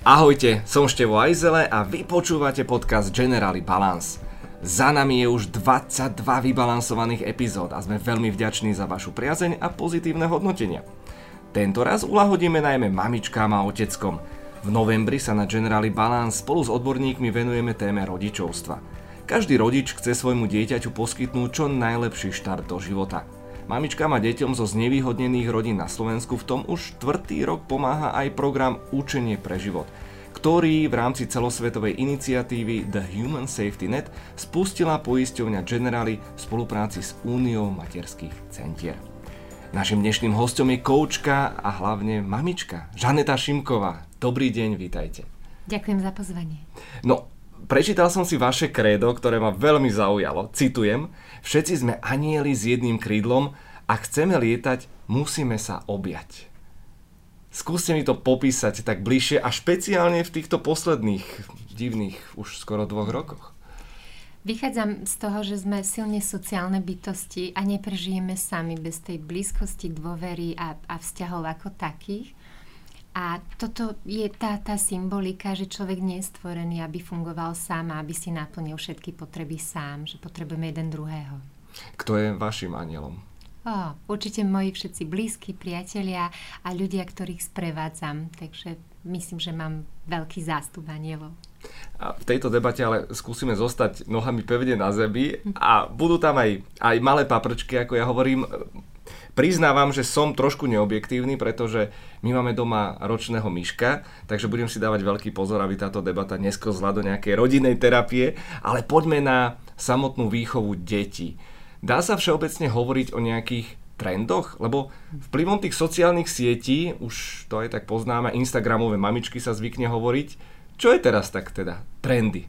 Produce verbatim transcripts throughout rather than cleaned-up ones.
Ahojte, som Števo Ajzele a vy počúvate podcast Generali Balance. Za nami je už dvadsaťdva vybalansovaných epizód a sme veľmi vďační za vašu priazeň a pozitívne hodnotenia. Tento raz uľahodíme najmä mamičkám a oteckom. V novembri sa na Generali Balance spolu s odborníkmi venujeme téme rodičovstva. Každý rodič chce svojmu dieťaťu poskytnúť čo najlepší štart do života. Mamičkám a deťom zo znevýhodnených rodín na Slovensku v tom už štvrtý rok pomáha aj program Učenie pre život, ktorý v rámci celosvetovej iniciatívy The Human Safety Net spustila poisťovňa Generali v spolupráci s Úniou materských centier. Naším dnešným hosťom je koučka a hlavne mamička Žaneta Šimková. Dobrý deň, vítajte. Ďakujem za pozvanie. No, prečítal som si vaše krédo, ktoré ma veľmi zaujalo. Citujem: Všetci sme anjeli s jedným krídlom, ak chceme lietať, musíme sa objať. Skúste mi to popísať tak bližšie a špeciálne v týchto posledných divných už skoro dvoch rokoch. Vychádzam z toho, že sme silne sociálne bytosti a neprežijeme sami bez tej blízkosti, dôvery a, a vzťahov ako takých. A toto je tá, tá symbolika, že človek nie je stvorený, aby fungoval sám a aby si naplnil všetky potreby sám, že potrebujeme jeden druhého. Kto je vašim anjelom? Oh, určite moji všetci blízki, priatelia a ľudia, ktorých sprevádzam. Takže myslím, že mám veľký zástup anielov. A v tejto debate ale skúsime zostať nohami pevne na zemi a budú tam aj, aj malé paprčky, ako ja hovorím. Priznávam, že som trošku neobjektívny, pretože my máme doma ročného myška, takže budem si dávať veľký pozor, aby táto debata nesklzla do nejakej rodinnej terapie, ale poďme na samotnú výchovu detí. Dá sa všeobecne hovoriť o nejakých trendoch? Lebo vplyvom tých sociálnych sietí, už to aj tak poznáme, instagramové mamičky sa zvykne hovoriť. Čo je teraz tak teda trendy?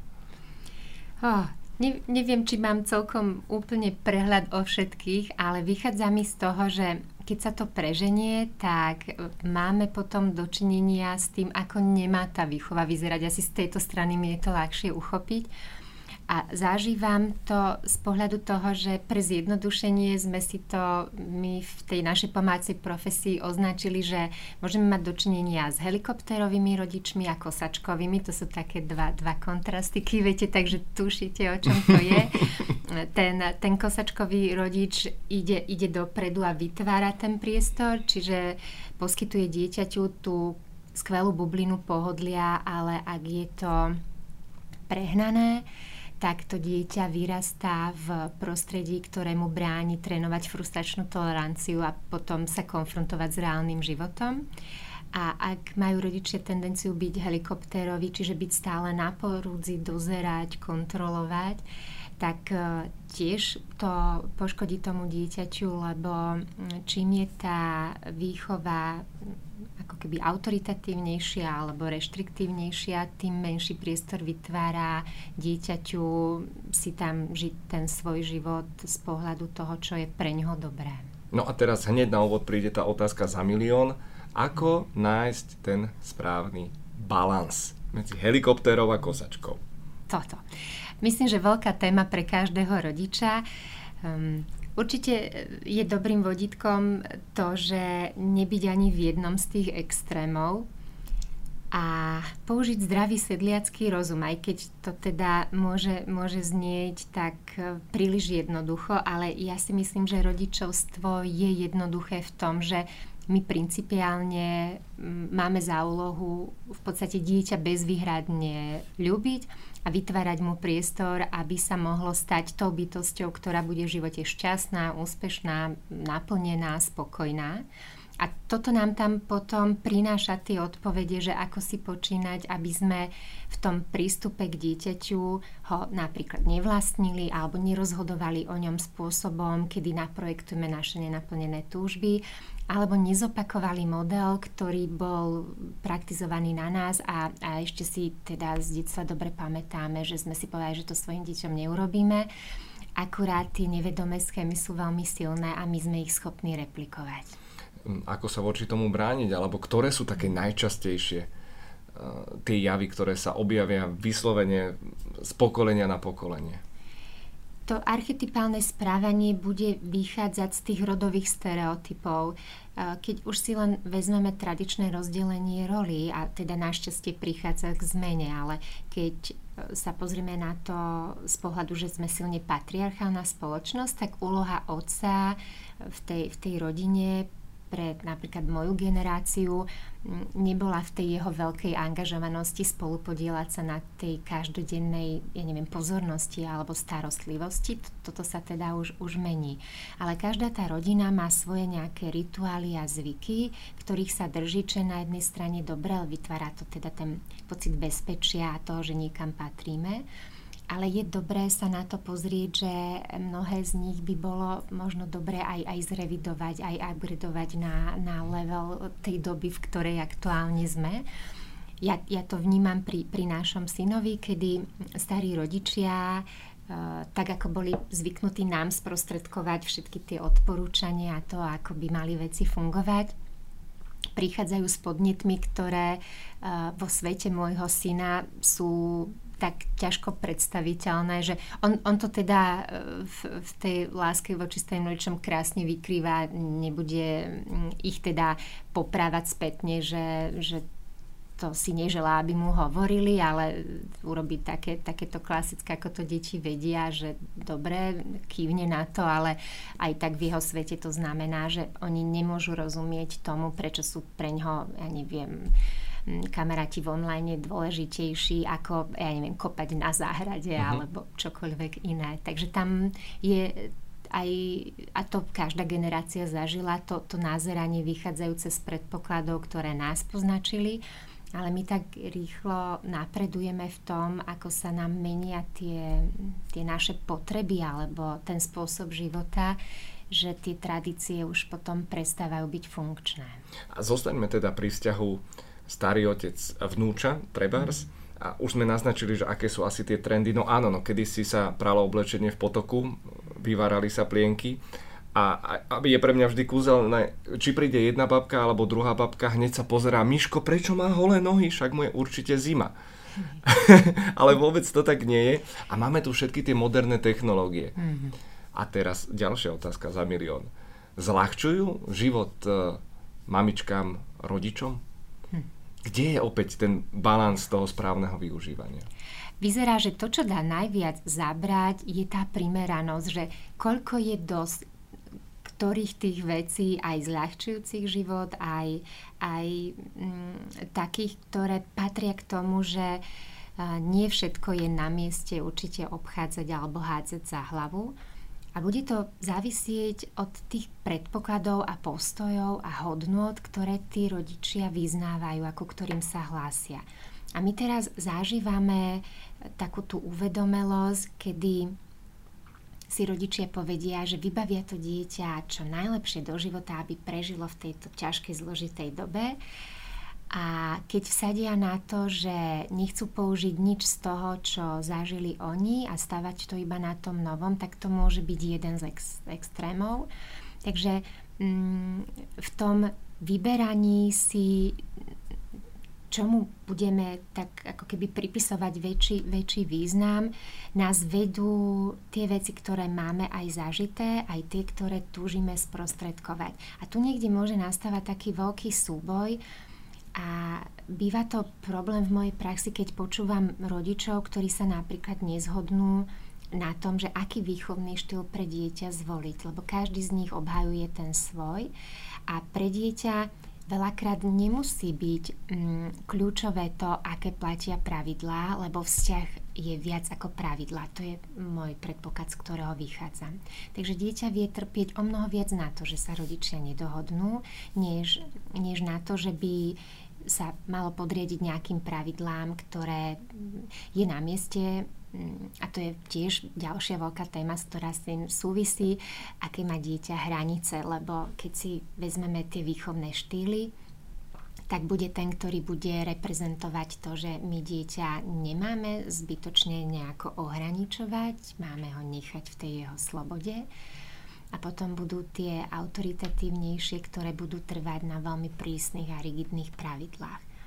Oh. Ne, neviem, či mám celkom úplne prehľad o všetkých, ale vychádza mi z toho, že keď sa to preženie, tak máme potom dočinenia s tým, ako nemá tá výchova vyzerať. Asi z tejto strany mi je to ľahšie uchopiť. A zažívam to z pohľadu toho, že pre zjednodušenie sme si to my v tej našej pomácej profesii označili, že môžeme mať dočinenia s helikoptérovými rodičmi a kosačkovými. To sú také dva, dva kontrastiky, viete, takže tušíte, o čom to je. Ten, ten kosačkový rodič ide, ide dopredu a vytvára ten priestor, čiže poskytuje dieťaťu tú skvelú bublinu pohodlia, ale ak je to prehnané, tak to dieťa vyrastá v prostredí, ktorému bráni trénovať frustračnú toleranciu a potom sa konfrontovať s reálnym životom. A ak majú rodičia tendenciu byť helikoptérovi, čiže byť stále na porúdzi, dozerať, kontrolovať, tak tiež to poškodí tomu dieťaťu, lebo čím je tá výchova ako keby autoritatívnejšia alebo reštriktívnejšia, tým menší priestor vytvára dieťaťu si tam žiť ten svoj život z pohľadu toho, čo je preňho dobré. No a teraz hneď na úvod príde tá otázka za milión. Ako nájsť ten správny balans medzi helikoptérov a kosačkou? Toto. Myslím, že veľká téma pre každého rodiča. Um, Určite je dobrým vodítkom to, že nebyť ani v jednom z tých extrémov a použiť zdravý sedliacky rozum, aj keď to teda môže, môže znieť tak príliš jednoducho, ale ja si myslím, že rodičovstvo je jednoduché v tom, že my principiálne máme za úlohu v podstate dieťa bezvýhradne ľúbiť a vytvárať mu priestor, aby sa mohlo stať tou bytosťou, ktorá bude v živote šťastná, úspešná, naplnená, spokojná. A toto nám tam potom prináša tie odpovede, že ako si počínať, aby sme v tom prístupe k dieťaťu ho napríklad nevlastnili alebo nerozhodovali o ňom spôsobom, kedy naprojektujeme naše nenaplnené túžby, alebo nezopakovali model, ktorý bol praktizovaný na nás a, a ešte si teda z detstva dobre pamätáme, že sme si povedali, že to svojim deťom neurobíme. Akurát tie nevedomé schémy sú veľmi silné a my sme ich schopní replikovať. Ako sa voči tomu brániť? Alebo ktoré sú také najčastejšie uh, tie javy, ktoré sa objavia vyslovene z pokolenia na pokolenie? To archetypálne správanie bude vychádzať z tých rodových stereotypov. Keď už si len vezmeme tradičné rozdelenie rolí, a teda našťastie prichádza k zmene, ale keď sa pozrieme na to z pohľadu, že sme silne patriarchálna spoločnosť, tak úloha otca v tej, v tej rodine pre napríklad moju generáciu nebola v tej jeho veľkej angažovanosti spolupodielať sa na tej každodennej, ja neviem, pozornosti alebo starostlivosti. Toto sa teda už, už mení. Ale každá tá rodina má svoje nejaké rituály a zvyky, ktorých sa drží, čo je na jednej strane dobré, ale vytvára to teda ten pocit bezpečia a toho, že niekam patríme. Ale je dobré sa na to pozrieť, že mnohé z nich by bolo možno dobré aj, aj zrevidovať, aj upgradovať na, na level tej doby, v ktorej aktuálne sme. Ja, ja to vnímam pri, pri našom synovi, kedy starí rodičia, e, tak ako boli zvyknutí nám sprostredkovať všetky tie odporúčania a to, ako by mali veci fungovať, prichádzajú s podnetmi, ktoré e, vo svete môjho syna sú tak ťažko predstaviteľné, že on, on to teda v, v tej láske voči svojim rodičom krásne vykrýva, nebude ich teda poprávať spätne, že, že to si neželá, aby mu hovorili, ale urobiť také, takéto klasické, ako to deti vedia, že dobre, kývne na to, ale aj tak v jeho svete to znamená, že oni nemôžu rozumieť tomu, prečo sú preňho, ja neviem, kamaráti v online je dôležitejší ako, ja neviem, kopať na záhrade uh-huh. alebo čokoľvek iné. Takže tam je aj, a to každá generácia zažila, to, to názeranie vychádzajúce z predpokladov, ktoré nás poznačili, ale my tak rýchlo napredujeme v tom, ako sa nám menia tie, tie naše potreby alebo ten spôsob života, že tie tradície už potom prestávajú byť funkčné. A zostaňme teda pri vzťahu starý otec a vnúča, trebárs. A už sme naznačili, že aké sú asi tie trendy. No áno, no kedysi sa pralo oblečenie v potoku, vyvárali sa plienky. A, a je pre mňa vždy kúzelné, či príde jedna babka alebo druhá babka, hneď sa pozerá, Miško, prečo má holé nohy? Však mu je určite zima. Ale vôbec to tak nie je. A máme tu všetky tie moderné technológie. Mm-hmm. A teraz ďalšia otázka za milión. Zľahčujú život e, mamičkám, rodičom? Kde je opäť ten balans toho správneho využívania? Vyzerá, že to, čo dá najviac zabrať, je tá primeranosť, že koľko je dosť ktorých tých vecí, aj zľahčujúcich život, aj, aj m, takých, ktoré patria k tomu, že a, nie všetko je na mieste určite obchádzať alebo hádzať za hlavu. A bude to závisieť od tých predpokladov a postojov a hodnôt, ktoré tí rodičia vyznávajú, ako ktorým sa hlásia. A my teraz zažívame takú tú uvedomelosť, kedy si rodičia povedia, že vybavia to dieťa čo najlepšie do života, aby prežilo v tejto ťažkej, zložitej dobe. A keď vsadia na to, že nechcú použiť nič z toho, čo zažili oni a stavať to iba na tom novom, tak to môže byť jeden z ex- extrémov. Takže mm, v tom vyberaní si, čomu budeme tak ako keby pripisovať väčší, väčší význam, nás vedú tie veci, ktoré máme aj zažité, aj tie, ktoré túžime sprostredkovať. A tu niekde môže nastávať taký veľký súboj. A býva to problém v mojej praxi, keď počúvam rodičov, ktorí sa napríklad nezhodnú na tom, že aký výchovný štýl pre dieťa zvoliť, lebo každý z nich obhajuje ten svoj a pre dieťa veľakrát nemusí byť mm, kľúčové to, aké platia pravidlá, lebo vzťah je viac ako pravidlá. To je môj predpoklad, z ktorého vychádzam. Takže dieťa vie trpieť o mnoho viac na to, že sa rodičia nedohodnú, než, než na to, že by sa malo podriadiť nejakým pravidlám, ktoré je na mieste, a to je tiež ďalšia veľká téma, ktorá s tým súvisí, aké má dieťa hranice, lebo keď si vezmeme tie výchovné štýly, tak bude ten, ktorý bude reprezentovať to, že my dieťa nemáme zbytočne nejako ohraničovať, máme ho nechať v tej jeho slobode. A potom budú tie autoritatívnejšie, ktoré budú trvať na veľmi prísnych a rigidných pravidlách.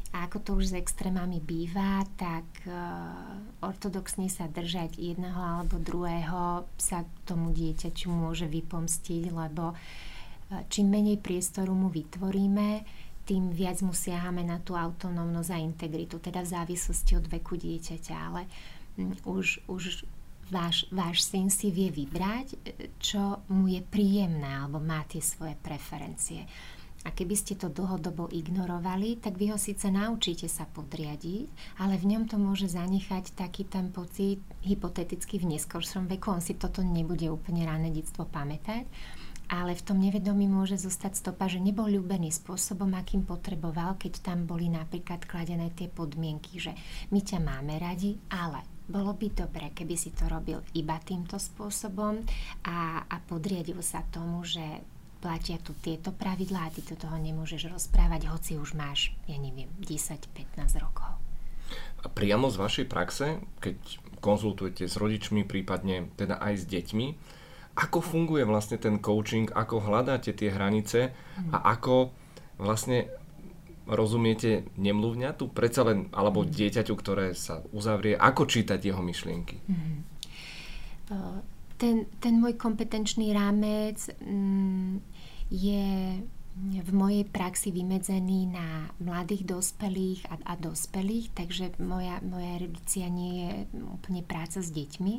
A ako to už s extrémami býva, tak ortodoxne sa držať jedného alebo druhého sa tomu dieťaťu môže vypomstiť, lebo čím menej priestoru mu vytvoríme, tým viac mu siahame na tú autonómnosť a integritu, teda v závislosti od veku dieťaťa. Ale už, už váš, váš syn si vie vybrať, čo mu je príjemné, alebo má tie svoje preferencie. A keby ste to dlhodobo ignorovali, tak vy ho síce naučíte sa podriadiť, ale v ňom to môže zanechať taký ten pocit, hypoteticky v neskoršom veku, on si toto nebude úplne rané detstvo pamätať, ale v tom nevedomí môže zostať stopa, že nebol ľúbený spôsobom, akým potreboval, keď tam boli napríklad kladené tie podmienky, že my ťa máme radi, ale bolo by dobre, keby si to robil iba týmto spôsobom a, a podriadil sa tomu, že platia tu tieto pravidlá a ty do toho nemôžeš rozprávať, hoci už máš, ja neviem, desať pätnásť rokov. A priamo z vašej praxe, keď konzultujete s rodičmi, prípadne teda aj s deťmi, ako funguje vlastne ten coaching, ako hľadáte tie hranice a ako vlastne rozumiete nemluvňatu, predsa len, alebo mm. dieťaťu, ktoré sa uzavrie, ako čítať jeho myšlienky? Mm. Uh, ten, ten môj kompetenčný rámec mm, je v mojej praxi vymedzený na mladých dospelých a, a dospelých, takže moja, moja redukcia nie je úplne práca s deťmi.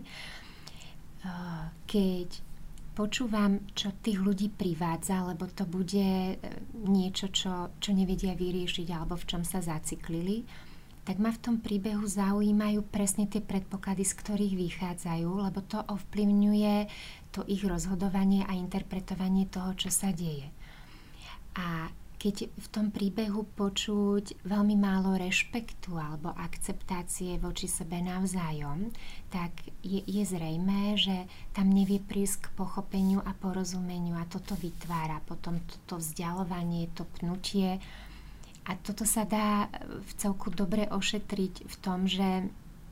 Uh, keď počúvam, čo tých ľudí privádza, lebo to bude niečo, čo, čo nevedia vyriešiť alebo v čom sa zaciklili, tak ma v tom príbehu zaujímajú presne tie predpoklady, z ktorých vychádzajú, lebo to ovplyvňuje to ich rozhodovanie a interpretovanie toho, čo sa deje. A keď v tom príbehu počuť veľmi málo rešpektu alebo akceptácie voči sebe navzájom, tak je, je zrejmé, že tam nevie prísť k pochopeniu a porozumeniu a toto vytvára potom toto vzdialovanie, to pnutie. A toto sa dá v celku dobre ošetriť v tom, že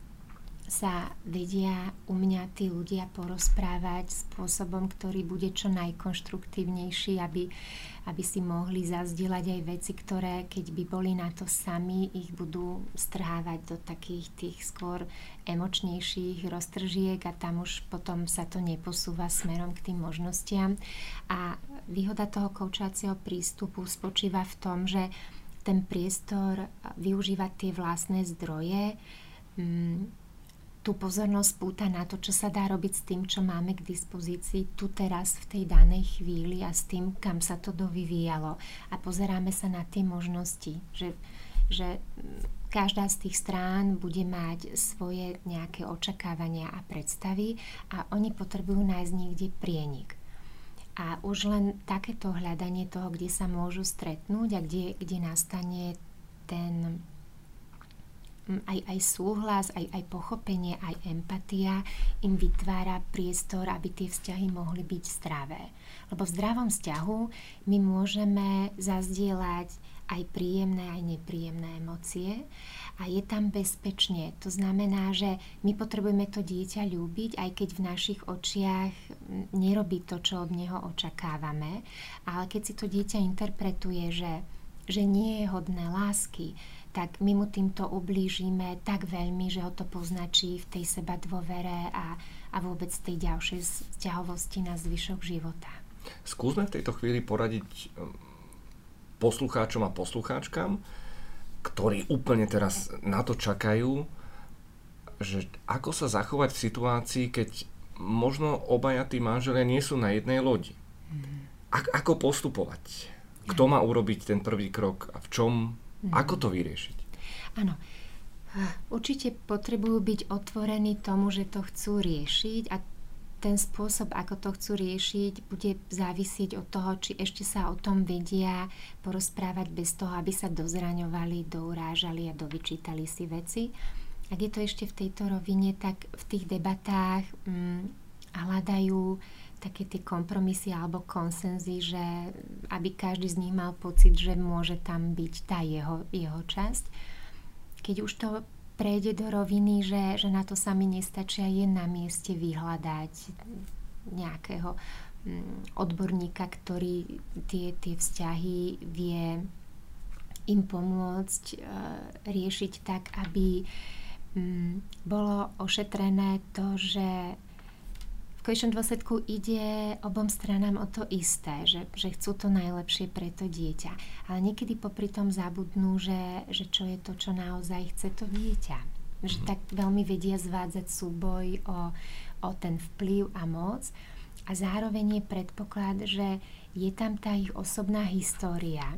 sa vedia u mňa tí ľudia porozprávať spôsobom, ktorý bude čo najkonštruktívnejší, aby, aby si mohli zazdieľať aj veci, ktoré, keď by boli na to sami, ich budú strhávať do takých tých skôr emočnejších roztržiek a tam už potom sa to neposúva smerom k tým možnostiam. A výhoda toho koučovacieho prístupu spočíva v tom, že ten priestor využívať tie vlastné zdroje, mm, tú pozornosť púta na to, čo sa dá robiť s tým, čo máme k dispozícii tu teraz v tej danej chvíli a s tým, kam sa to dovyvíjalo. A pozeráme sa na tie možnosti, že, že každá z tých strán bude mať svoje nejaké očakávania a predstavy a oni potrebujú nájsť niekde prienik. A už len takéto hľadanie toho, kde sa môžu stretnúť a kde, kde nastane ten Aj, aj súhlas, aj, aj pochopenie, aj empatia im vytvára priestor, aby tie vzťahy mohli byť zdravé. Lebo v zdravom vzťahu my môžeme zazdieľať aj príjemné, aj nepríjemné emócie a je tam bezpečne. To znamená, že my potrebujeme to dieťa ľúbiť, aj keď v našich očiach nerobí to, čo od neho očakávame, ale keď si to dieťa interpretuje, že, že nie je hodné lásky, tak my mu týmto ublížime tak veľmi, že ho to poznačí v tej seba dôvere a, a vôbec tej ďalšej vzťahovosti na zvyšok života. Skúsme v tejto chvíli poradiť poslucháčom a poslucháčkam, ktorí úplne teraz na to čakajú, že ako sa zachovať v situácii, keď možno obaja tí manželia nie sú na jednej lodi. Mm. A- ako postupovať? Kto má urobiť ten prvý krok a v čom? Mm. Ako to vyriešiť? Áno. Určite potrebujú byť otvorení tomu, že to chcú riešiť a ten spôsob, ako to chcú riešiť, bude závisieť od toho, či ešte sa o tom vedia porozprávať bez toho, aby sa dozraňovali, dourážali a dovyčítali si veci. Ak je to ešte v tejto rovine, tak v tých debatách hm, hľadajú také tie kompromisy alebo konsenzy, že aby každý z nich mal pocit, že môže tam byť tá jeho, jeho časť. Keď už to prejde do roviny, že, že na to sami nestačia, je na mieste vyhľadať nejakého mm, odborníka, ktorý tie, tie vzťahy vie im pomôcť uh, riešiť tak, aby um, bolo ošetrené to, že v konečnom dôsledku ide obom stranám o to isté, že, že chcú to najlepšie pre to dieťa. Ale niekedy popri tom zabudnú, že, že čo je to, čo naozaj chce to dieťa. Že tak veľmi vedia zvádzať súboj o, o ten vplyv a moc. A zároveň je predpoklad, že je tam tá ich osobná história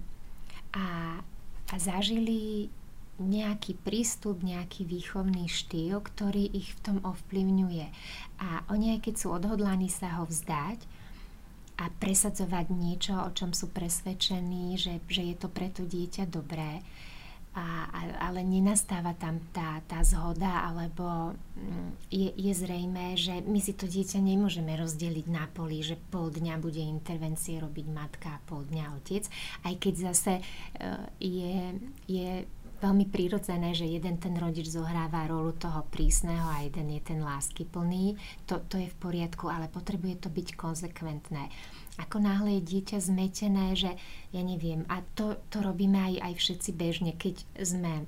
a, a zažili nejaký prístup, nejaký výchovný štýl, ktorý ich v tom ovplyvňuje. A oni, aj keď sú odhodlaní sa ho vzdať a presadzovať niečo, o čom sú presvedčení, že, že je to pre to dieťa dobré, A, ale nenastáva tam tá, tá zhoda, alebo je, je zrejmé, že my si to dieťa nemôžeme rozdeliť na poli, že pol dňa bude intervencie robiť matka a pol dňa otec, aj keď zase je, je veľmi prirodzené, že jeden ten rodič zohráva rolu toho prísneho a jeden je ten láskyplný. To, to je v poriadku, ale potrebuje to byť konzekventné. Ako náhle je dieťa zmetené, že ja neviem, a to, to robíme aj, aj všetci bežne, keď sme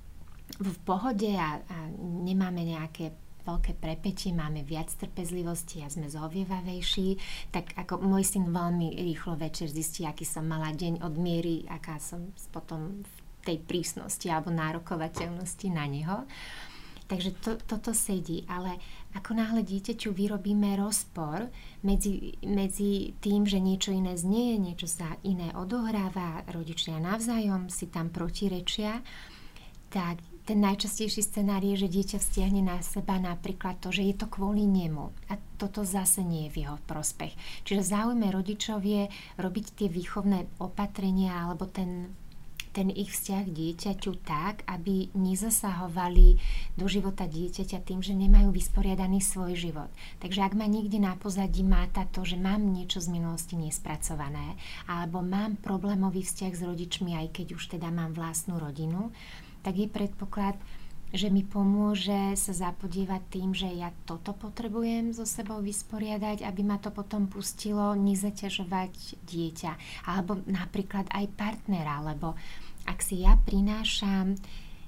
v pohode a, a nemáme nejaké veľké prepätie, máme viac trpezlivosti a sme zhovievavejší, tak ako môj syn veľmi rýchlo večer zistí, aký som mala deň od miery, aká som potom v tej prísnosti alebo nárokovateľnosti na neho. Takže to, toto sedí, ale ako náhle dieťaťu vyrobíme rozpor medzi, medzi tým, že niečo iné znie, niečo sa iné odohráva, rodičia navzájom si tam protirečia, tak ten najčastejší scenár je, že dieťa vzťahne na seba napríklad to, že je to kvôli nemu. A toto zase nie je v jeho prospech. Čiže v záujme rodičov je robiť tie výchovné opatrenia alebo ten ten ich vzťah k dieťaťu tak, aby nezasahovali do života dieťaťa tým, že nemajú vysporiadaný svoj život. Takže ak ma niekde na pozadí máta to, že mám niečo z minulosti nespracované, alebo mám problémový vzťah s rodičmi, aj keď už teda mám vlastnú rodinu, tak je predpoklad, že mi pomôže sa zapodievať tým, že ja toto potrebujem so sebou vysporiadať, aby ma to potom pustilo nezaťažovať dieťa. Alebo napríklad aj partnera, lebo ak si ja prinášam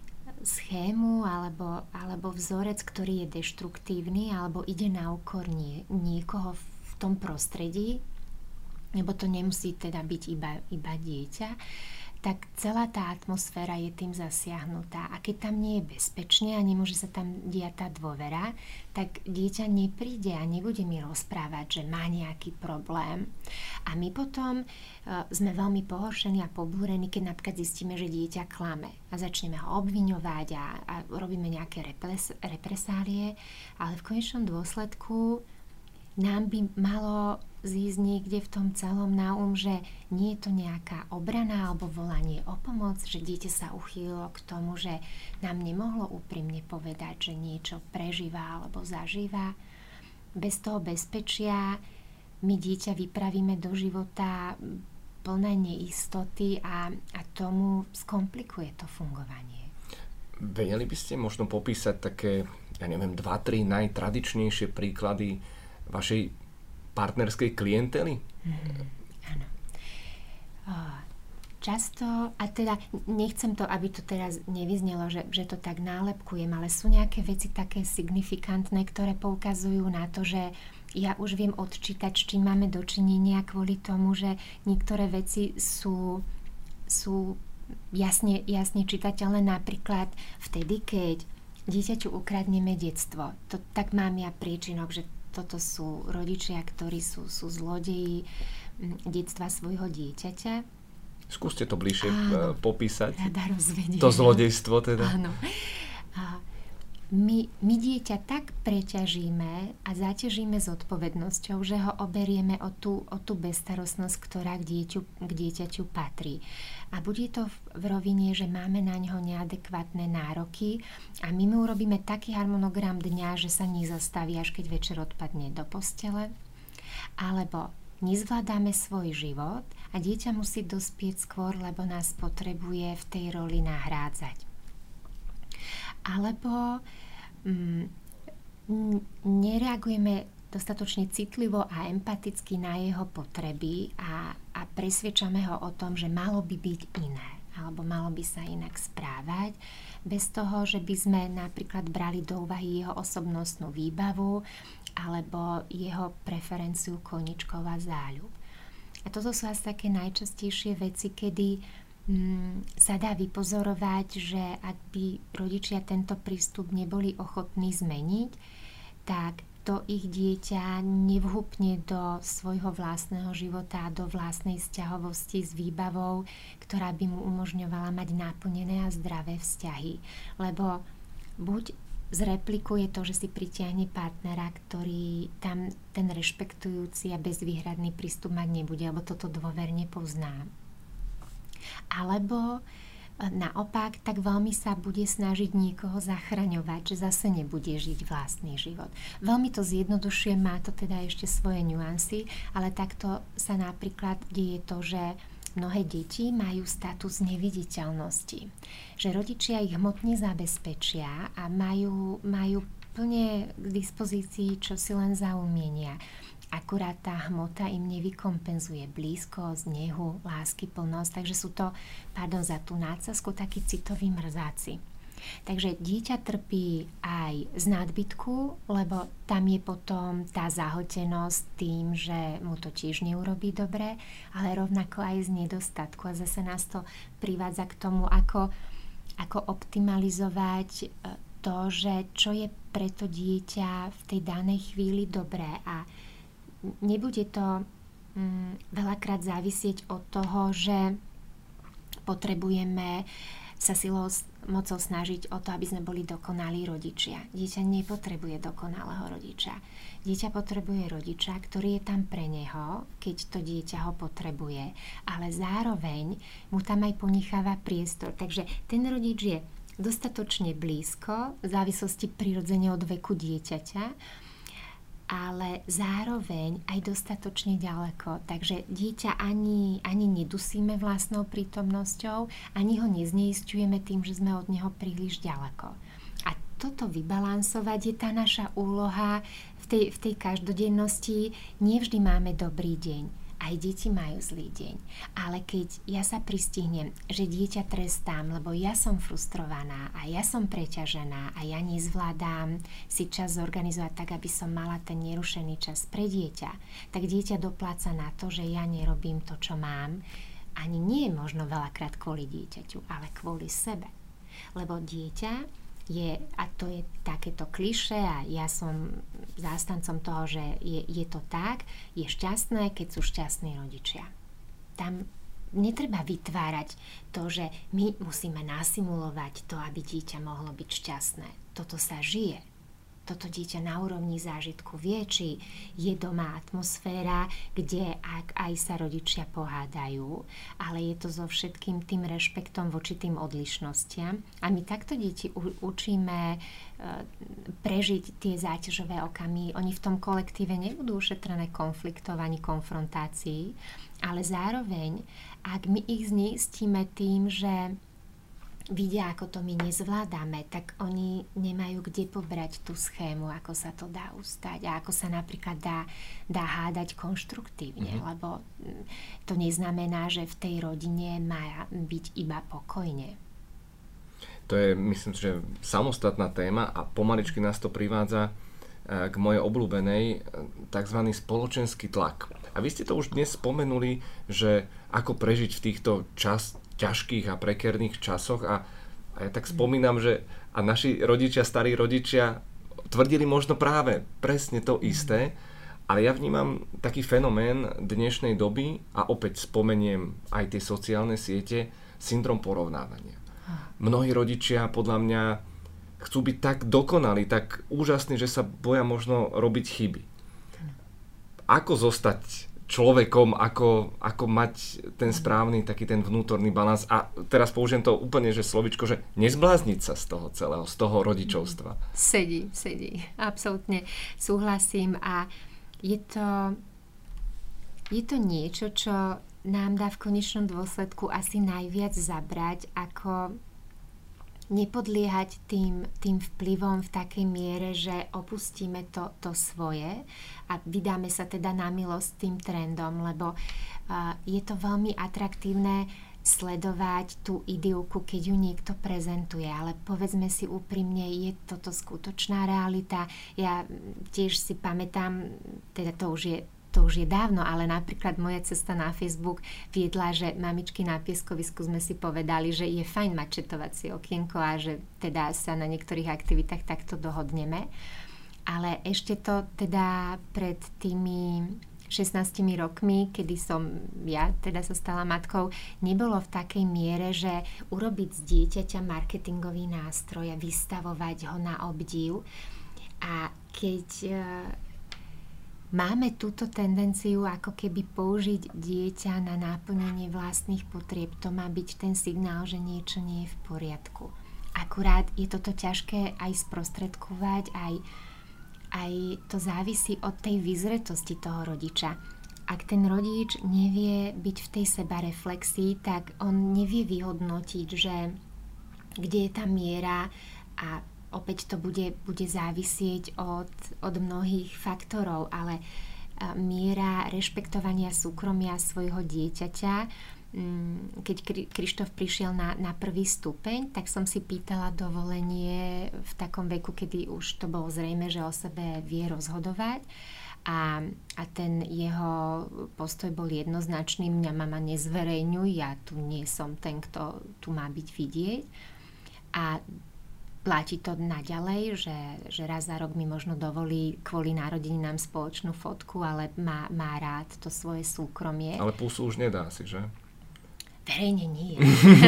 schému alebo, alebo vzorec, ktorý je deštruktívny alebo ide na úkor nie, niekoho v tom prostredí, lebo to nemusí teda byť iba, iba dieťa, tak celá tá atmosféra je tým zasiahnutá. A keď tam nie je bezpečne a nemôže sa tam diať tá dôvera, tak dieťa nepríde a nebude mi rozprávať, že má nejaký problém. A my potom uh, sme veľmi pohoršení a pobúrení, keď napríklad zistíme, že dieťa klame a začneme ho obviňovať a, a robíme nejaké repres, represálie, ale v konečnom dôsledku nám by malo zísť niekde v tom celom na um, že nie je to nejaká obrana alebo volanie o pomoc, že dieťa sa uchýlilo k tomu, že nám nemohlo úprimne povedať, že niečo prežíva alebo zažíva. Bez toho bezpečia my dieťa vypravíme do života plné neistoty a, a tomu skomplikuje to fungovanie. Vedeli by ste možno popísať také, ja neviem, dva, tri najtradičnejšie príklady vašej partnerskej klientely? Mm, áno. O, často, a teda nechcem to, aby to teraz nevyznelo, že, že to tak nálepkujem, ale sú nejaké veci také signifikantné, ktoré poukazujú na to, že ja už viem odčítať, s čím máme dočinenia kvôli tomu, že niektoré veci sú, sú jasne, jasne čitateľné. Napríklad vtedy, keď dieťaťu ukradneme detstvo. To, tak mám ja príčinok, že toto sú rodičia, ktorí sú, sú zlodeji detstva svojho dieťaťa. Skúste to bližšie Áno, popísať. Rada rozvediem. To zlodejstvo teda. Áno. A my, my dieťa tak preťažíme a zaťažíme zodpovednosťou, že ho oberieme o tú, o tú bezstarostnosť, ktorá k, dieťu, k dieťaťu patrí. A bude to v, v rovine, že máme na ňo neadekvátne nároky a my mu urobíme taký harmonogram dňa, že sa nezastaví, až keď večer odpadne do postele. Alebo nezvládame svoj život a dieťa musí dospieť skôr, lebo nás potrebuje v tej roli nahrádzať. Alebo mm, nereagujeme dostatočne citlivo a empaticky na jeho potreby a, a presvedčame ho o tom, že malo by byť iné. alebo malo by sa inak správať, bez toho, že by sme napríklad brali do úvahy jeho osobnostnú výbavu alebo jeho preferenciu koníčkov a záľub. A toto sú asi také najčastejšie veci, kedy mm, sa dá vypozorovať, že ak by rodičia tento prístup neboli ochotní zmeniť, tak to ich dieťa nevhupne do svojho vlastného života, do vlastnej vzťahovosti s výbavou, ktorá by mu umožňovala mať naplnené a zdravé vzťahy. Lebo buď zreplikuje to, že si pritiahne partnera, ktorý tam ten rešpektujúci a bezvýhradný prístup mať nebude, alebo toto dôverne pozná. Alebo naopak, tak veľmi sa bude snažiť niekoho zachraňovať, že zase nebude žiť vlastný život. Veľmi to zjednodušuje, má to teda ešte svoje nuancy, ale takto sa napríklad deje to, že mnohé deti majú status neviditeľnosti. Že rodičia ich hmotne zabezpečia a majú, majú plne k dispozícii, čo si len zaumienia. Akurát tá hmota im nevykompenzuje blízkosť, nehu, lásky, plnosť, takže sú to, pardon za tú nádsazku, takí citoví mrzáci. Takže dieťa trpí aj z nadbytku, lebo tam je potom tá zahltenosť tým, že mu to tiež neurobí dobre, ale rovnako aj z nedostatku. A zase nás to privádza k tomu, ako, ako optimalizovať to, že čo je pre to dieťa v tej danej chvíli dobré. A nebude to mm, veľakrát závisieť od toho, že potrebujeme sa silou mocou snažiť o to, aby sme boli dokonalí rodičia. Dieťa nepotrebuje dokonalého rodiča. Dieťa potrebuje rodiča, ktorý je tam pre neho, keď to dieťa ho potrebuje, ale zároveň mu tam aj ponecháva priestor. Takže ten rodič je dostatočne blízko, v závislosti prirodzene od veku dieťaťa, ale zároveň aj dostatočne ďaleko. Takže dieťa ani, ani nedusíme vlastnou prítomnosťou, ani ho nezneisťujeme tým, že sme od neho príliš ďaleko. A toto vybalansovať je tá naša úloha v tej, v tej každodennosti. Nevždy máme dobrý deň. Aj deti majú zlý deň. Ale keď ja sa pristihnem, že dieťa trestám, lebo ja som frustrovaná a ja som preťažená a ja nezvládam si čas zorganizovať tak, aby som mala ten nerušený čas pre dieťa, tak dieťa dopláca na to, že ja nerobím to, čo mám. Ani nie je možno veľakrát kvôli dieťaťu, ale kvôli sebe. Lebo dieťa je, a to je takéto klišé a ja som zástancom toho, že je, je to tak, je šťastné, keď sú šťastní rodičia. Tam netreba vytvárať to, že my musíme nasimulovať to, aby dieťa mohlo byť šťastné. Toto sa žije. Toto dieťa na úrovni zážitku vie, či je doma atmosféra, kde ak aj sa rodičia pohádajú, ale je to so všetkým tým rešpektom voči tým odlišnostiam. A my takto deti u- učíme e, prežiť tie záťažové okamy. Oni v tom kolektíve nebudú ušetrené konfliktov ani konfrontácií, ale zároveň, ak my ich zneistíme tým, že vidia, ako to my nezvládame, tak oni nemajú kde pobrať tú schému, ako sa to dá ustať a ako sa napríklad dá, dá hádať konštruktívne, mm-hmm. lebo to neznamená, že v tej rodine má byť iba pokojne. To je, myslím, že samostatná téma a pomaličky nás to privádza k mojej obľúbenej tzv. Spoločenský tlak. A vy ste to už dnes spomenuli, že ako prežiť v týchto čas ťažkých a prekérnych časoch a, a ja tak spomínam, že a naši rodičia, starí rodičia tvrdili možno práve presne to isté, ale ja vnímam taký fenomén dnešnej doby a opäť spomeniem aj tie sociálne siete, syndrom porovnávania. Mnohí rodičia podľa mňa chcú byť tak dokonalí, tak úžasní, že sa boja možno robiť chyby. Ako zostať človekom, ako, ako mať ten správny, taký ten vnútorný balans a teraz použijem to úplne, že slovičko, že nezblázniť sa z toho celého, z toho rodičovstva. Sedí, sedí. Absolútne súhlasím a je to, je to niečo, čo nám dá v konečnom dôsledku asi najviac zabrať, ako nepodliehať tým, tým vplyvom v takej miere, že opustíme to, to svoje a vydáme sa teda na milosť tým trendom, lebo uh, je to veľmi atraktívne sledovať tú idylku, keď ju niekto prezentuje, ale povedzme si úprimne, je toto skutočná realita. Ja tiež si pamätám, teda to už je to už je dávno, ale napríklad moja cesta na Facebook viedla, že mamičky na pieskovisku sme si povedali, že je fajn mať četovacie okienko a že teda sa na niektorých aktivitách takto dohodneme. Ale ešte to teda pred tými šestnástimi rokmi, kedy som ja teda sa stala matkou, nebolo v takej miere, že urobiť z dieťaťa marketingový nástroj a vystavovať ho na obdiv. A keď máme túto tendenciu ako keby použiť dieťa na náplnenie vlastných potrieb, to má byť ten signál, že niečo nie je v poriadku. Akurát je toto ťažké aj sprostredkovať, aj Aj to závisí od tej vyzretosti toho rodiča. Ak ten rodič nevie byť v tej sebareflexii, tak on nevie vyhodnotiť, že kde je tá miera a opäť to bude, bude závisieť od, od mnohých faktorov, ale miera rešpektovania súkromia svojho dieťaťa. Keď Krištof prišiel na, na prvý stupeň, tak som si pýtala dovolenie v takom veku, kedy už to bolo zrejme, že o sebe vie rozhodovať a, a ten jeho postoj bol jednoznačný: mňa mama nezverejňuj, ja tu nie som ten, kto tu má byť vidieť. A platí to naďalej, že, že raz za rok mi možno dovolí kvôli narodeninám spoločnú fotku, ale má, má rád to svoje súkromie. Ale pusu už nedá si, že? Verejne nie.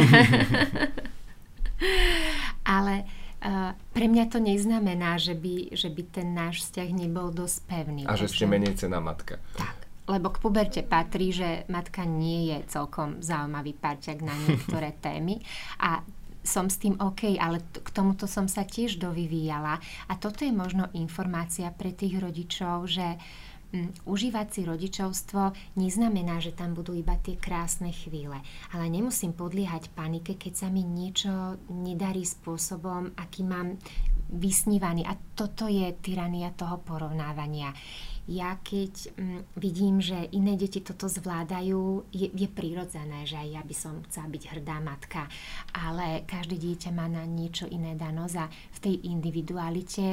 Ale uh, pre mňa to neznamená, že by, že by ten náš vzťah nebol dosť pevný. A že ste menej cenná matka. Tak, lebo k puberte patrí, že matka nie je celkom zaujímavý parťak na niektoré témy a som s tým OK, ale t- k tomuto som sa tiež dovyvíjala. A toto je možno informácia pre tých rodičov, že užívať si rodičovstvo neznamená, že tam budú iba tie krásne chvíle. Ale nemusím podliehať panike, keď sa mi niečo nedarí spôsobom, aký mám vysnívaný. A toto je tyrania toho porovnávania. Ja keď mm, vidím, že iné deti toto zvládajú, je, je prirodzené, že aj ja by som chcela byť hrdá matka. Ale každé dieťa má na niečo iné danosť a v tej individualite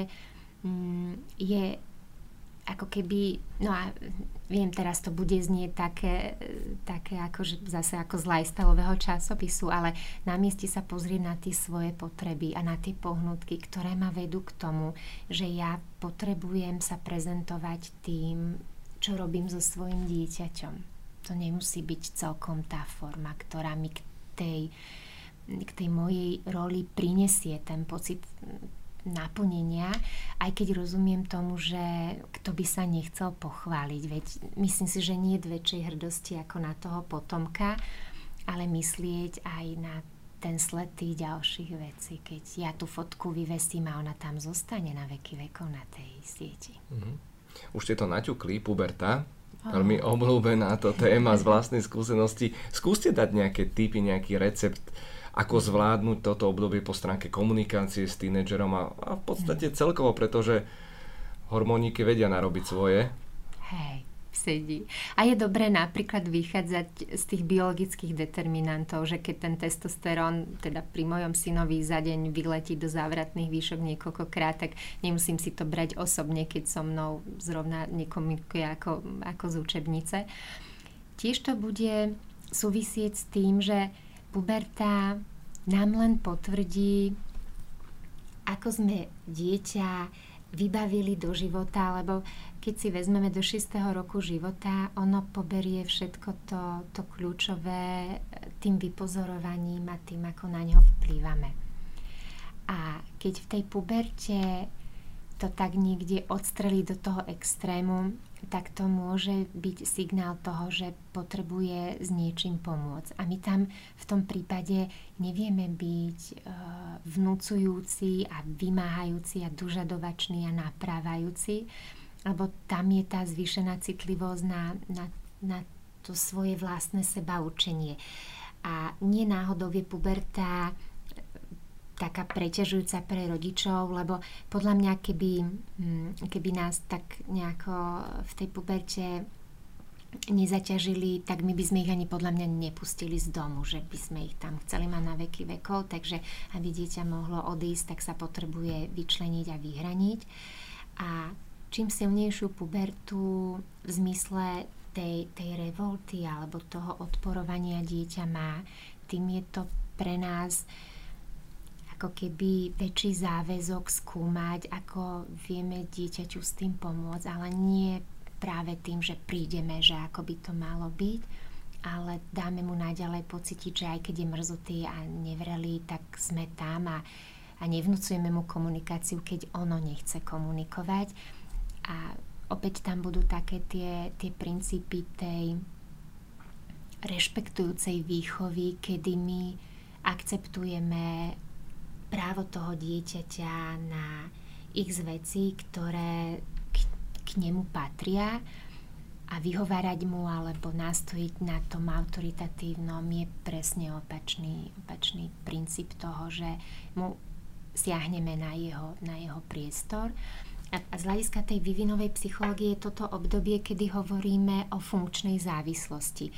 mm, je ako keby, no a viem, teraz to bude znieť také, také akože zase ako z lifestyleového časopisu, ale na mieste sa pozrieť na tie svoje potreby a na tie pohnutky, ktoré ma vedú k tomu, že ja potrebujem sa prezentovať tým, čo robím so svojím dieťaťom. To nemusí byť celkom tá forma, ktorá mi k tej, k tej mojej roli prinesie ten pocit naplnenia, aj keď rozumiem tomu, že kto by sa nechcel pochváliť, veď myslím si, že nie je väčšej hrdosti ako na toho potomka, ale myslieť aj na ten sled tých ďalších vecí, keď ja tú fotku vyvesím a ona tam zostane na veky vekov na tej sieti. Mm-hmm. Už ste to naťukli, puberta, oh. Veľmi obľúbená to téma z vlastnej skúsenosti. Skúste dať nejaké tipy, nejaký recept, ako zvládnuť toto obdobie po stránke komunikácie s tínedžerom a, a v podstate celkovo, pretože hormóniky vedia narobiť svoje. Hej, sedí. A je dobré napríklad vychádzať z tých biologických determinantov, že keď ten testosterón, teda pri mojom synovi za deň vyletí do závratných výšok niekoľkokrát, tak nemusím si to brať osobne, keď so mnou zrovna nekomunikuje ako, ako z učebnice. Tiež to bude súvisieť s tým, že puberta nám len potvrdí, ako sme dieťa vybavili do života, lebo keď si vezmeme do šiesteho roku života, ono poberie všetko to, to kľúčové tým vypozorovaním a tým, ako na ňo vplývame. A keď v tej puberte to tak niekde odstrelí do toho extrému, tak to môže byť signál toho, že potrebuje s niečím pomôcť. A my tam v tom prípade nevieme byť e, vnúcujúci a vymáhajúci a dožadovačný a naprávajúci, lebo tam je tá zvýšená citlivosť na, na, na to svoje vlastné sebaučenie. A nie náhodou je puberta taká preťažujúca pre rodičov, lebo podľa mňa, keby, keby nás tak nejako v tej puberte nezaťažili, tak my by sme ich ani podľa mňa nepustili z domu, že by sme ich tam chceli mať na veky vekov, takže aby dieťa mohlo odísť, tak sa potrebuje vyčleniť a vyhraniť. A čím silnejšiu pubertu v zmysle tej, tej revolty alebo toho odporovania dieťa má, tým je to pre nás ako keby väčší záväzok skúmať, ako vieme dieťaťu s tým pomôcť, ale nie práve tým, že prídeme, že ako by to malo byť, ale dáme mu naďalej pocítiť, že aj keď je mrzutý a nevrelý, tak sme tam a, a nevnúcujeme mu komunikáciu, keď ono nechce komunikovať. A opäť tam budú také tie, tie princípy tej rešpektujúcej výchovy, kedy my akceptujeme právo toho dieťaťa na x vecí, ktoré k nemu patria, a vyhovárať mu alebo nastojiť na tom autoritatívnom je presne opačný, opačný princíp toho, že mu siahneme na jeho, na jeho priestor. A, a z hľadiska tej vývinovej psychológie je toto obdobie, kedy hovoríme o funkčnej závislosti.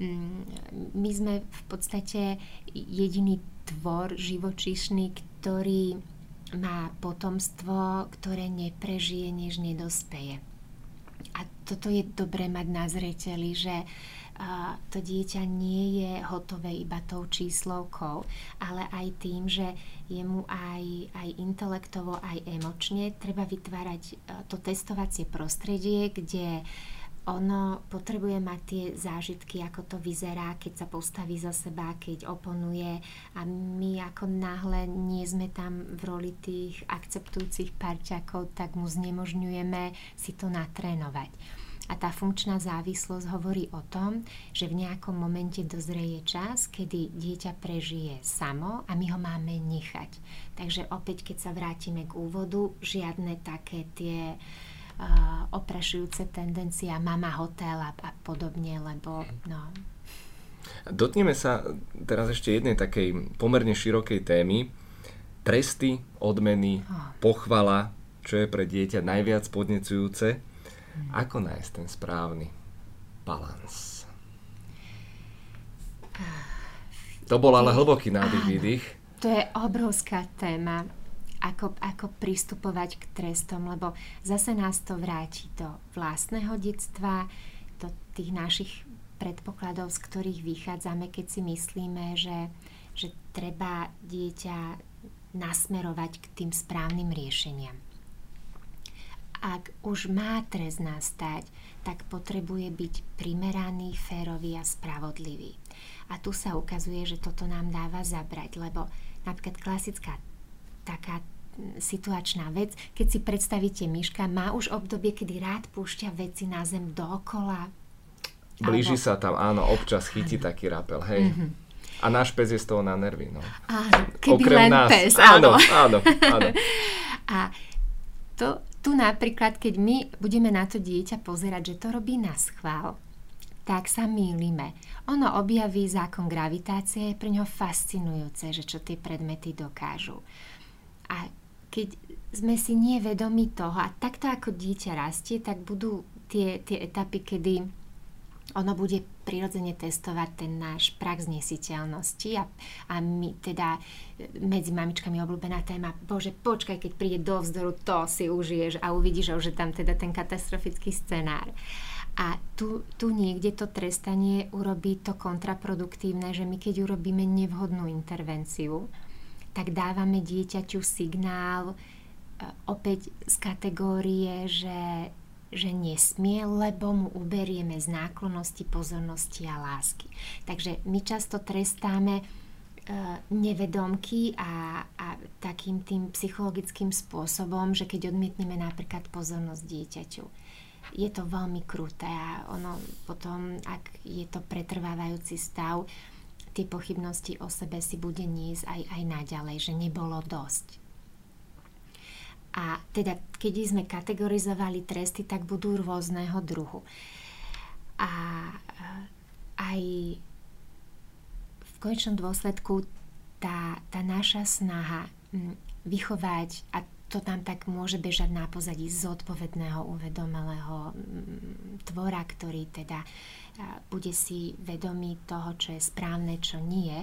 My sme v podstate jediný tvor živočíšny, ktorý má potomstvo, ktoré neprežije, než nedospeje. A toto je dobré mať na zreteli, že uh, to dieťa nie je hotové iba tou číslovkou, ale aj tým, že jemu aj, aj intelektovo, aj emočne treba vytvárať uh, to testovacie prostredie, kde ono potrebuje mať tie zážitky, ako to vyzerá, keď sa postaví za seba, keď oponuje, a my ako náhle nie sme tam v roli tých akceptujúcich parťakov, tak mu znemožňujeme si to natrénovať. A tá funkčná závislosť hovorí o tom, že v nejakom momente dozrie čas, kedy dieťa prežije samo a my ho máme nechať. Takže opäť, keď sa vrátime k úvodu, žiadne také tie Uh, oprašujúce tendencie mama hotel a, a podobne, lebo no. Dotkneme sa teraz ešte jednej takej pomerne širokej témy. Tresty, odmeny, oh. pochvala, čo je pre dieťa najviac podnecujúce. Hmm. Ako nájsť ten správny balans? To bol ale hlboký nádych, výdych. To je obrovská téma. Ako, ako pristupovať k trestom, lebo zase nás to vráti do vlastného detstva, do tých našich predpokladov, z ktorých vychádzame, keď si myslíme, že, že treba dieťa nasmerovať k tým správnym riešeniam. Ak už má trest nastať, tak potrebuje byť primeraný, férový a spravodlivý. A tu sa ukazuje, že toto nám dáva zabrať, lebo napríklad klasická taká situačná vec, keď si predstavíte myška, má už obdobie, kedy rád púšťa veci na zem dookola. Blíži alebo... sa tam, áno, občas chytí áno. taký rapel, hej. Mm-hmm. A náš pes je z toho na nervy, no. Áno, keby okrem len nás. pes, áno. Áno, áno, áno. A to, tu napríklad, keď my budeme na to dieťa pozerať, že to robí na schvál, tak sa mýlime. Ono objaví zákon gravitácie, je pre ňoho fascinujúce, že čo tie predmety dokážu. A keď sme si nevedomi toho, a takto ako dieťa rastie, tak budú tie, tie etapy, kedy ono bude prirodzene testovať ten náš prach znesiteľnosti a, a my teda medzi mamičkami obľúbená téma, bože, počkaj, keď príde do vzdoru, to si užiješ a uvidíš, že tam teda ten katastrofický scenár. A tu, tu niekde to trestanie urobí to kontraproduktívne, že my keď urobíme nevhodnú intervenciu, tak dávame dieťaťu signál opäť z kategórie, že, že nesmie, lebo mu uberieme z náklonnosti, pozornosti a lásky. Takže my často trestáme uh, nevedomky a, a takým tým psychologickým spôsobom, že keď odmietneme napríklad pozornosť dieťaťu. Je to veľmi kruté a ono potom, ak je to pretrvávajúci stav, tie pochybnosti o sebe si bude niesť aj, aj naďalej, že nebolo dosť. A teda, keď sme kategorizovali tresty, tak budú rôzneho druhu. A aj v konečnom dôsledku tá, tá naša snaha vychovať, a to tam tak môže bežať na pozadí zodpovedného, uvedomelého tvora, ktorý teda bude si vedomý toho, čo je správne, čo nie.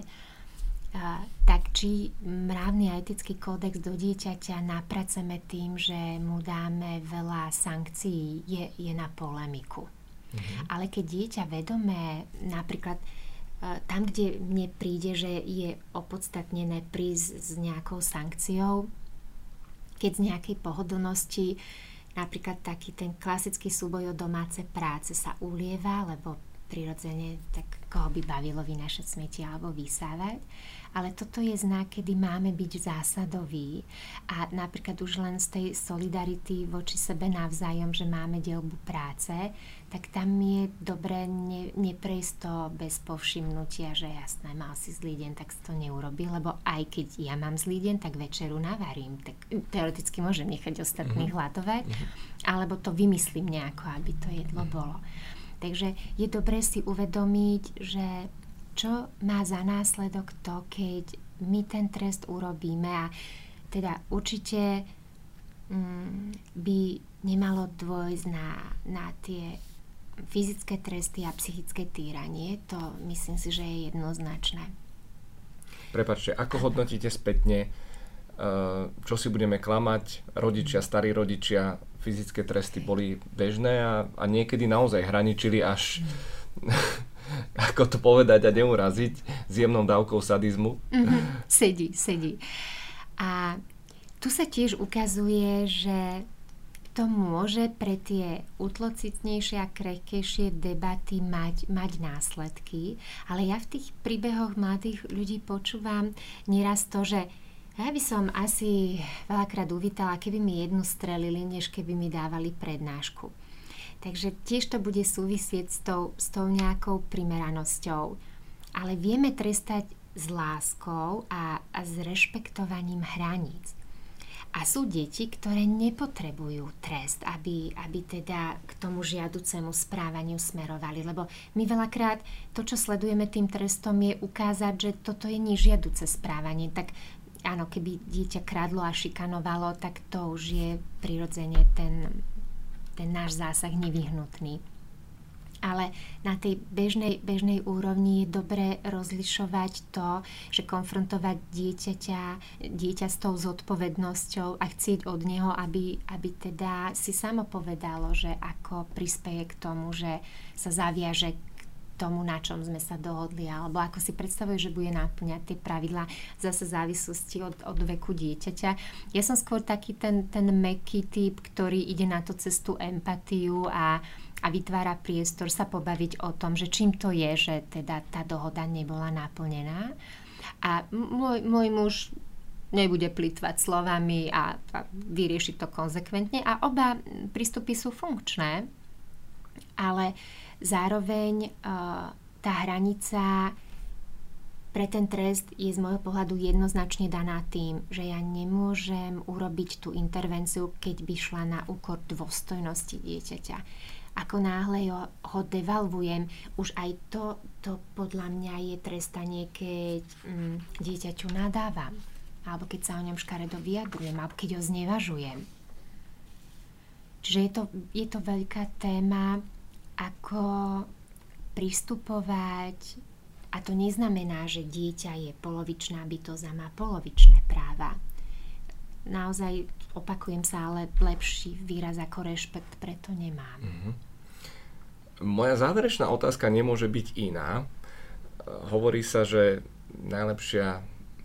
Tak či mravný a etický kódex do dieťaťa napraceme tým, že mu dáme veľa sankcií, je, je na polemiku. Mhm. Ale keď dieťa vedomé, napríklad tam, kde mne príde, že je opodstatnené prísť s nejakou sankciou, keď z nejakej pohodlnosti, napríklad taký ten klasický súboj o domáce práce sa ulieva, lebo prirodzene, tak koho by bavilo vynášať smetie alebo vysávať. Ale toto je znak, kedy máme byť zásadoví a napríklad už len z tej solidarity voči sebe navzájom, že máme dielbu práce, tak tam je dobré ne, neprejsť to bez povšimnutia, že jasné, mal si zlý deň, tak si to neurobil, lebo aj keď ja mám zlý deň, tak večeru navarím. Tak teoreticky môžem nechať ostatných mm-hmm. hladovať, mm-hmm. alebo to vymyslím nejako, aby to jedlo mm-hmm. bolo. Takže je dobré si uvedomiť, že čo má za následok to, keď my ten trest urobíme a teda určite mm, by nemalo dôjsť na, na tie fyzické tresty a psychické týranie. To myslím si, že je jednoznačné. Prepáčte, ako hodnotíte spätne, čo si budeme klamať, rodičia, starí rodičia, fyzické tresty boli bežné a, a niekedy naozaj hraničili až, mm. ako to povedať a neuraziť, s jemnou dávkou sadizmu. Mm-hmm. Sedí, sedí. A tu sa tiež ukazuje, že to môže pre tie utlocitnejšie a krehkejšie debaty mať, mať následky, ale ja v tých príbehoch mladých ľudí počúvam nieraz to, že ja by som asi veľakrát uvítala, keby mi jednu strelili, než keby mi dávali prednášku. Takže tiež to bude súvisieť s tou, s tou nejakou primeranosťou. Ale vieme trestať s láskou a, a s rešpektovaním hraníc. A sú deti, ktoré nepotrebujú trest, aby, aby teda k tomu žiaducemu správaniu smerovali. Lebo my veľakrát to, čo sledujeme tým trestom, je ukázať, že toto je nežiaduce správanie. Tak áno, keby dieťa kradlo a šikanovalo, tak to už je prirodzene ten, ten náš zásah nevyhnutný. Ale na tej bežnej, bežnej úrovni je dobré rozlišovať to, že konfrontovať dieťaťa, dieťa s tou zodpovednosťou a chcieť od neho, aby, aby teda si samo povedalo, že ako prispeje k tomu, že sa zaviaže tomu, na čom sme sa dohodli, alebo ako si predstavuje, že bude náplňať tie pravidlá, zase závislosti od, od veku dieťaťa. Ja som skôr taký ten, ten mäkký typ, ktorý ide na to cez tú empatiu a, a vytvára priestor sa pobaviť o tom, že čím to je, že teda tá dohoda nebola naplnená. A môj, môj muž nebude plytvať slovami a, a vyrieši to konzekventne a oba prístupy sú funkčné, ale zároveň uh, tá hranica pre ten trest je z môjho pohľadu jednoznačne daná tým, že ja nemôžem urobiť tú intervenciu, keď by šla na úkor dôstojnosti dieťaťa. Ako náhle ho, ho devalvujem, už aj to, to podľa mňa je trestanie, keď mm, dieťaťu nadávam, alebo keď sa o ňom škaredo vyjadrujem, alebo keď ho znevažujem. Čiže je to, je to veľká téma, ako pristupovať, a to neznamená, že dieťa je polovičná bytosť a má polovičné práva. Naozaj, opakujem sa, ale lepší výraz ako rešpekt preto nemám. Mm-hmm. Moja záverečná otázka nemôže byť iná. Hovorí sa, že najlepšia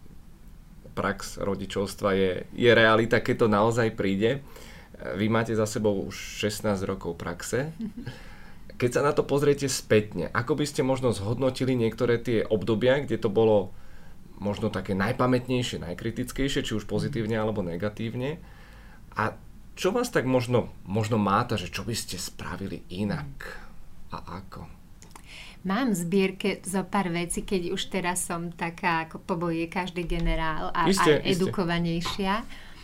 prax rodičovstva je, je realita, keď to naozaj príde. Vy máte za sebou už šestnásť rokov praxe. Keď sa na to pozriete spätne, ako by ste možno zhodnotili niektoré tie obdobia, kde to bolo možno také najpamätnejšie, najkritickejšie, či už pozitívne alebo negatívne? A čo vás tak možno, možno máta, že čo by ste spravili inak a ako? Mám v zbierke zo pár vecí, keď už teraz som taká, ako po boji každý generál a iste, aj edukovanejšia.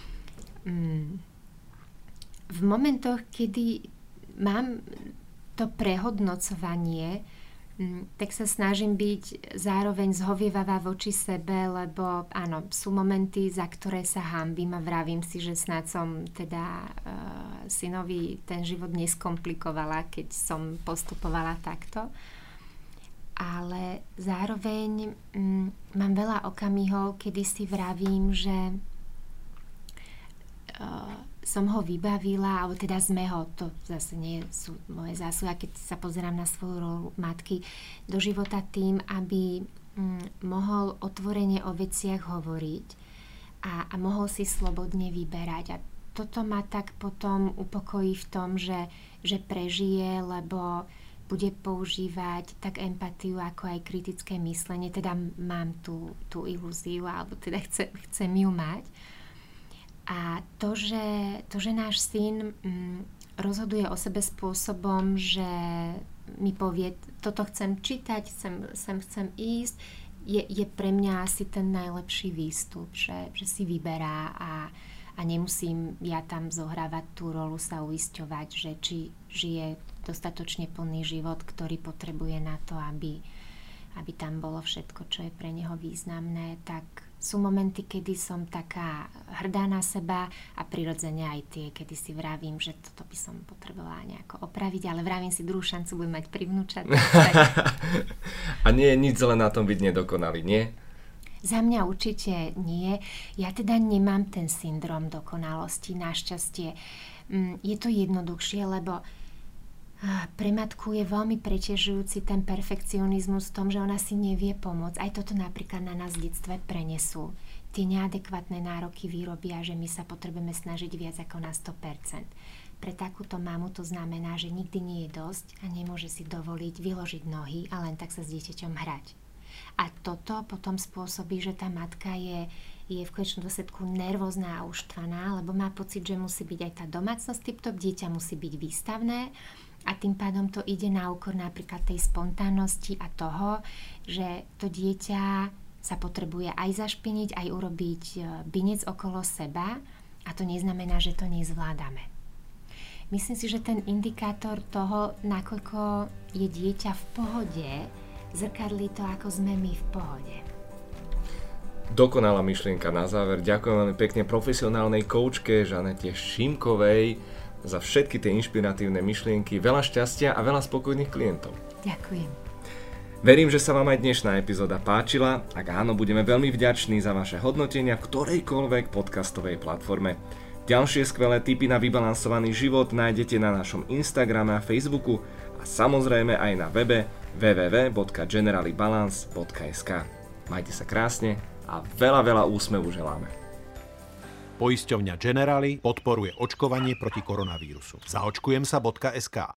Mm. V momentoch, kedy mám to prehodnocovanie, tak sa snažím byť zároveň zhovievavá voči sebe, lebo áno, sú momenty, za ktoré sa hanbím a vravím si, že snáď som teda uh, synovi ten život neskomplikovala, keď som postupovala takto. Ale zároveň um, mám veľa okamihov, kedy si vravím, že uh, som ho vybavila, alebo teda sme ho, to zase nie sú moje zásluhy, keď sa pozerám na svoju rolu matky do života tým, aby mm, mohol otvorene o veciach hovoriť a, a mohol si slobodne vyberať. A toto ma tak potom upokojí v tom, že, že prežije, lebo bude používať tak empatiu, ako aj kritické myslenie. Teda mám tú, tú ilúziu, alebo teda chcem, chcem ju mať. A to, že, to, že náš syn mm, rozhoduje o sebe spôsobom, že mi povie, toto chcem čítať, sem, sem chcem ísť, je, je pre mňa asi ten najlepší výstup, že, že si vyberá a, a nemusím ja tam zohrávať tú rolu, sa uisťovať, že či žije dostatočne plný život, ktorý potrebuje na to, aby, aby tam bolo všetko, čo je pre neho významné, tak sú momenty, kedy som taká hrdá na seba a prirodzene aj tie, kedy si vravím, že toto by som potrebovala nejako opraviť, ale vravím si, druhú šancu budem mať pri vnúčatách. A nie je nič zle na tom byť nedokonalý, nie? Za mňa určite nie. Ja teda nemám ten syndrom dokonalosti, našťastie. Je to jednoduchšie, lebo pre matku je veľmi preťažujúci ten perfekcionizmus v tom, že ona si nevie pomôcť. Aj toto napríklad na nás v detstve prenesú. Tie neadekvátne nároky vyrobia, že my sa potrebujeme snažiť viac ako na sto percent. Pre takúto mamu to znamená, že nikdy nie je dosť a nemôže si dovoliť vyložiť nohy a len tak sa s dieťaťom hrať. A toto potom spôsobí, že tá matka je, je v konečnom dôsledku nervózna a uštvaná, lebo má pocit, že musí byť aj tá domácnosť tip-top, dieťa musí byť výstavné. A tým pádom to ide na úkor napríklad tej spontánnosti a toho, že to dieťa sa potrebuje aj zašpiniť, aj urobiť binec okolo seba a to neznamená, že to nezvládame. Myslím si, že ten indikátor toho, nakoľko je dieťa v pohode, zrkadlí to, ako sme my v pohode. Dokonalá myšlienka na záver. Ďakujem veľmi pekne profesionálnej koučke Žanete Šimkovej za všetky tie inšpiratívne myšlienky, veľa šťastia a veľa spokojných klientov. Ďakujem. Verím, že sa vám aj dnešná epizóda páčila. Ak áno, budeme veľmi vďační za vaše hodnotenia v ktorejkoľvek podcastovej platforme. Ďalšie skvelé tipy na vybalansovaný život nájdete na našom Instagrame a Facebooku a samozrejme aj na webe w w w bodka generali balance bodka es ka. Majte sa krásne a veľa, veľa úsmevu želáme. Poisťovňa Generali podporuje očkovanie proti koronavírusu. Zaočkujem sa bodka es ka